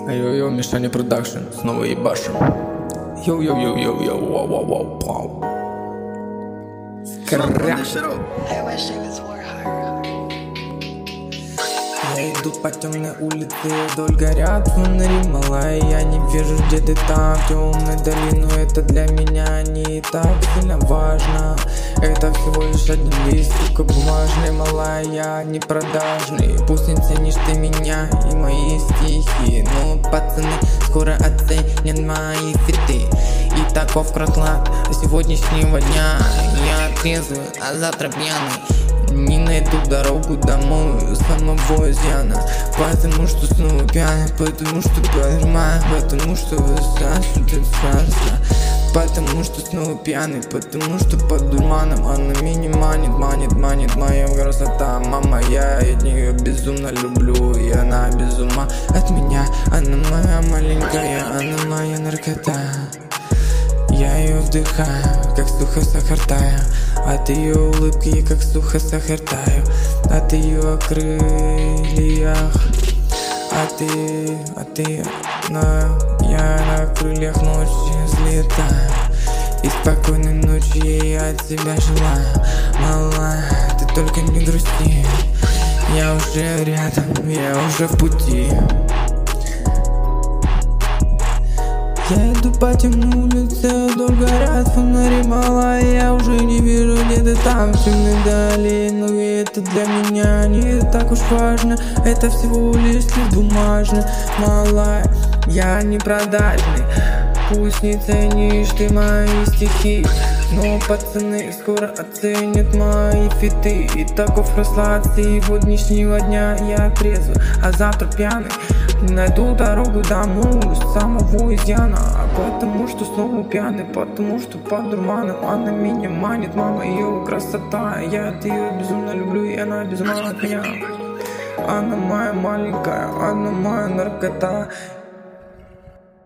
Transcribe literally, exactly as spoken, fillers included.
Йо-йо, Мишаня Продакшн, снова ебашим. Йо-йо-йо-йо-йо, вау-вау-вау-вау. Скря. Я иду по темной улице, вдоль горят фонари, малая. Я не вижу, где ты там, в темной долине. Это для меня не так сильно важно. Это всего лишь один лист, сука, бумажный, малая. Я не продажный, пусть не ценишь ты меня и мои стихи. Но пацаны скоро оценят мои фиты. И таков расклад сегодняшнего дня. Я трезвый, а завтра пьяный. Не найду дорогу домой самого изъяна. Потому что снова пьяный, потому что понимаю, потому что высасывает страшно. Потому что снова пьяный, потому что под дурманом она меня манит, манит, манит моя красота. Мама, я от нее безумно люблю, и она без ума от меня. Она моя маленькая, она моя наркота. Я ее вдыхаю, как сухо сахар таю. От ее улыбки, как сухо сахар таю. От ее крыльях. А ты, а ты, но я на крыльях ночи взлетаю. И спокойной ночи я от тебя желаю. Мала, ты только не грусти. Я уже рядом, я уже в пути. Я иду по темной улице, вдоль горят фонари, малая. Я уже не вижу, где ты там, в темной дали. Но это для меня не так уж важно. Это всего лишь лист бумажный, малая. Я не продажный, пусть не ценишь ты мои стихи. Но пацаны скоро оценят мои фиты. И таков расклад сегодняшнего дня. Я трезвый, а завтра пьяный. Найду дорогу домой самого изъяна. Потому что снова пьяный, потому что под дурманом она меня манит. Мама, ее красота. Я от ее безумно люблю, и она безумно от меня. Она моя маленькая, она моя наркота.